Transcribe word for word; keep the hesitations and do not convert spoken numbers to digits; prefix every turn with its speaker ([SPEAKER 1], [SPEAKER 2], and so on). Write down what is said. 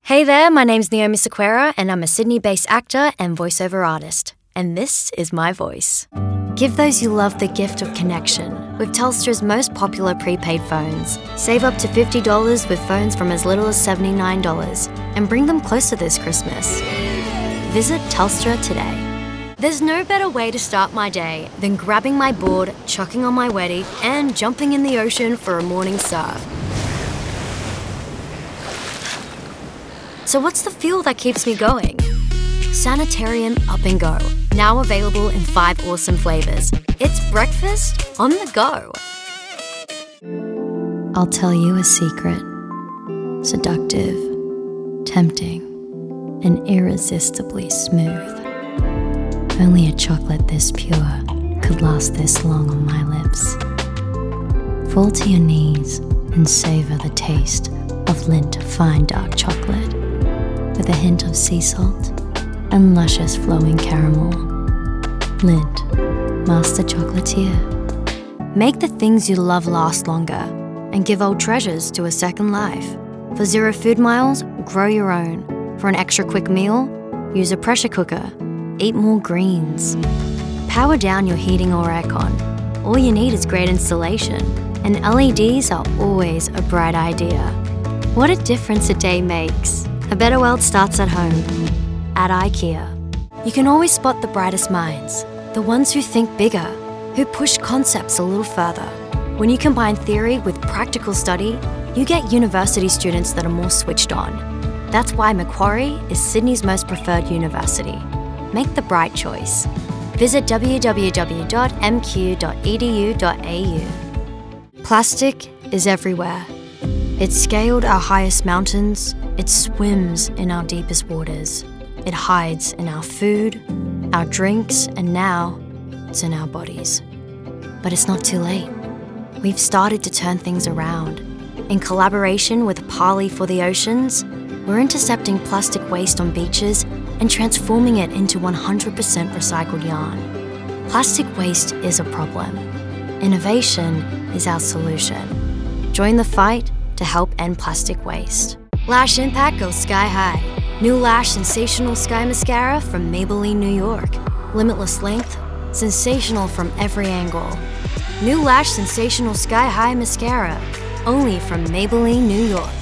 [SPEAKER 1] Hey there, my name's Naomi Sequeira, and I'm a Sydney-based actor and voiceover artist. And this is my voice. Give those you love the gift of connection with Telstra's most popular prepaid phones. Save up to fifty dollars with phones from as little as seventy-nine dollars and bring them closer this Christmas. Visit Telstra today. There's no better way to start my day than grabbing my board, chucking on my weddy, and jumping in the ocean for a morning surf. So what's the fuel that keeps me going? Sanitarium Up and Go, now available in five awesome flavors. It's breakfast on the go. I'll tell you a secret. Seductive, tempting, and irresistibly smooth. Only a chocolate this pure could last this long on my lips. Fall to your knees and savor the taste of Lindt fine dark chocolate with a hint of sea salt and luscious flowing caramel. Lindt, master chocolatier. Make the things you love last longer and give old treasures to a second life. For zero food miles, grow your own. For an extra quick meal, use a pressure cooker. Eat more greens. Power down your heating or aircon. All you need is great installation, and L E Ds are always a bright idea. What a difference a day makes. A better world starts at home. At IKEA. You can always spot the brightest minds, the ones who think bigger, who push concepts a little further. When you combine theory with practical study, you get university students that are more switched on. That's why Macquarie is Sydney's most preferred university. Make the bright choice. Visit w w w dot m q dot e d u dot a u. Plastic is everywhere. It scaled our highest mountains. It swims in our deepest waters. It hides in our food, our drinks, and now it's in our bodies. But it's not too late. We've started to turn things around. In collaboration with Parley for the Oceans, we're intercepting plastic waste on beaches and transforming it into one hundred percent recycled yarn. Plastic waste is a problem. Innovation is our solution. Join the fight to help end plastic waste. Lash impact goes sky high. New Lash Sensational Sky Mascara from Maybelline, New York. Limitless length, sensational from every angle. New Lash Sensational Sky High Mascara, only from Maybelline, New York.